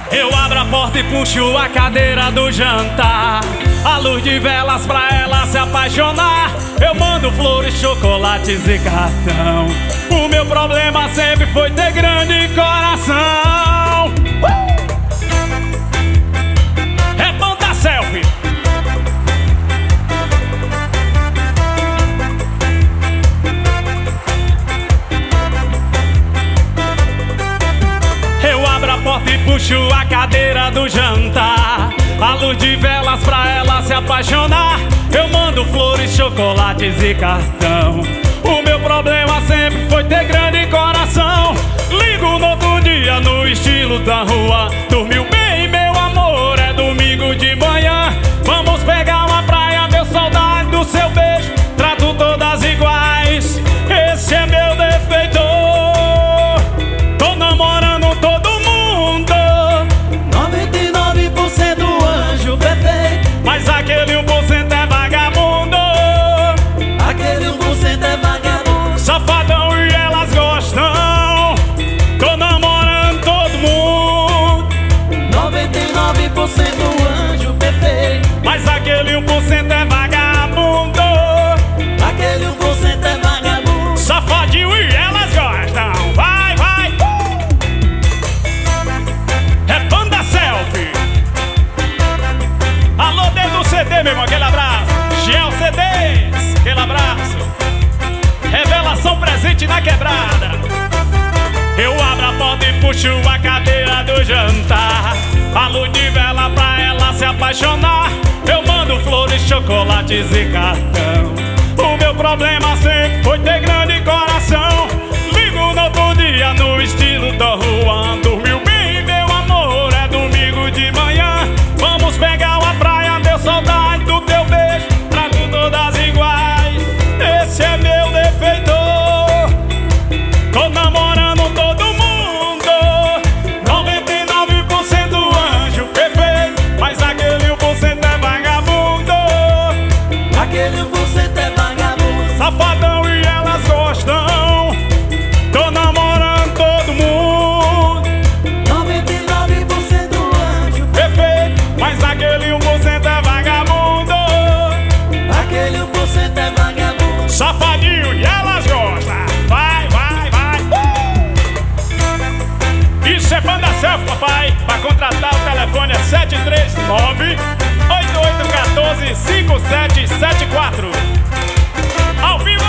Eu abro a porta e puxo a cadeira do jantar, a luz de velas pra ela se apaixonar. Eu mando flores, chocolates e cartão. O meu problema sempre foi ter grande coração. É banda selfie. Eu abro a porta e puxo a cadeira do jantar, a luz de velas pra ela se apaixonar. Eu mando flores, chocolates e cartão. O meu problema sempre foi ter grande coração. Ligo no outro dia no estilo da rua. Dormiu bem, meu amor, é domingo de manhã. Vamos pegar uma praia, deu saudade do seu beijo. Trato todas iguais, esse é meu defeito. Tô namorando todo mundo, 99% anjo perfeito, mas aquele 1% é vagabundo. aquele 1% é vagabundo. Safadão e elas gostam. Tô namorando todo mundo, 99% anjo perfeito, mas aquele 1% é vagabundo. aquele 1% é vagabundo. Safadinho e elas gostam. Vai, vai. É banda selfie. Alô, dentro do CD, meu irmão, aquele abraço. Gel CDs, aquele abraço. Revelação presente na quebrada. Eu abro a porta e puxo a cadeira do jantar, a luz de vela pra ela se apaixonar. Eu mando flores, chocolates e cartão. O meu problema sempre foi ter grande coração. Ligo no outro dia no estilo da rua. Dormiu bem, meu amor, é domingo de manhã. Vamos pegar uma praia, deu saudade do teu beijo. Trato todas iguais, esse é meu defeito. Tô namorando todo mundo, 99% anjo perfeito, mas aquele 1% é vagabundo. Aquele 1% é vagabundo. Safadão e elas gostam. Tô namorando todo mundo, 99% anjo perfeito, mas aquele 1% é vagabundo. aquele 1% é vagabundo. Safadinho e elas gostam. Vai, vai, vai. Isso é banda selfie, papai. Pra contratar o telefone é 739-8814-5774. Ao vivo